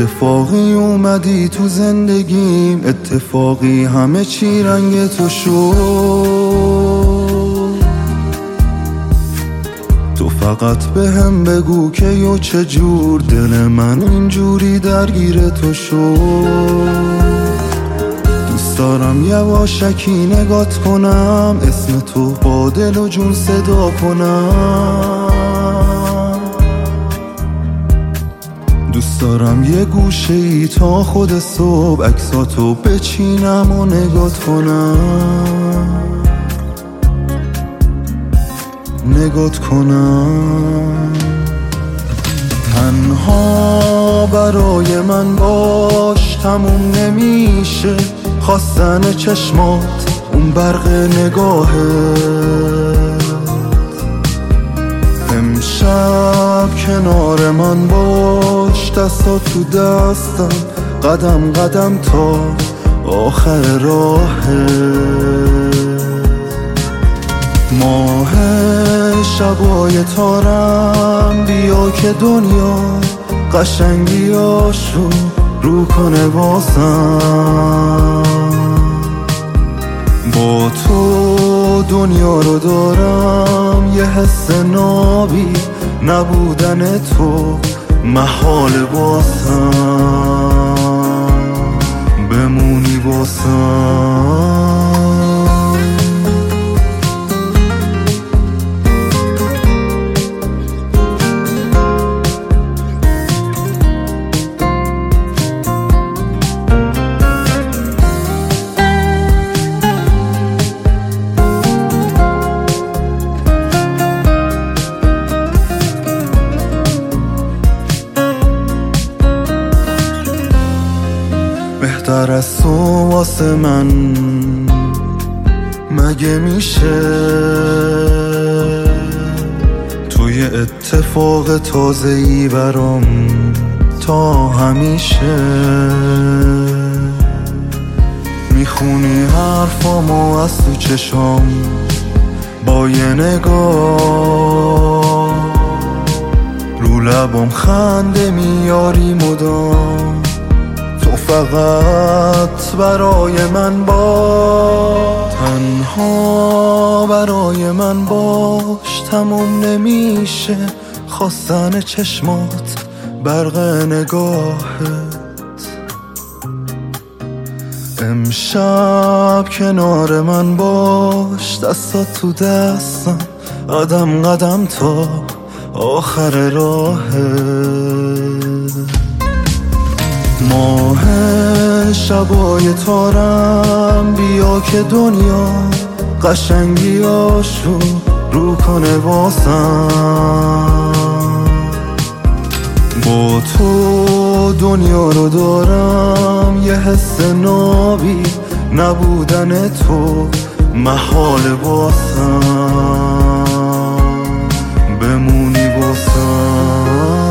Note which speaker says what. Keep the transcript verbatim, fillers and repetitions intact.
Speaker 1: اتفاقی اومدی تو زندگیم، اتفاقی همه چی رنگ تو شد. تو فقط به هم بگو که یو چجور دل من اینجوری درگیر تو شد. دوست دارم یواشکی نگات کنم، اسم تو با دل و جون صدا کنم. دوست دارم یه گوشه ای تا خود صبح عکساتو بچینم و نگات کنم، نگات کنم. تنها برای من باش، تموم نمیشه خواستن چشمات، اون برق نگاهت. امشب کنار من باش، دستا تو دستم، قدم قدم تا آخر راهت. ماه شبای تارم بیا که دنیا قشنگیاشو رو کنه واسم. با تو دنیا رو دارم، یه حس نابی نبودن تو محال واسم، بمونی واسم. بهتر از تو واسه من مگه میشه؟ توی اتفاق تازه‌ای برام تا همیشه. میخونی حرفامو از تو چشام با یه نگاه، رو لبام خنده میاری مدام. تو فقط برای من باش، تنها برای من باش، تموم نمیشه خواستن چشمات، برق نگاهت. امشب کنار من باش، دستات تو دستم، قدم قدم تا آخر راهت. ماه شبای تارم بیا که دنیا قشنگیاشو رو کنه واسم. با تو دنیا رو دارم، یه حس نابی نبودن تو محال واسم، بمونی واسم.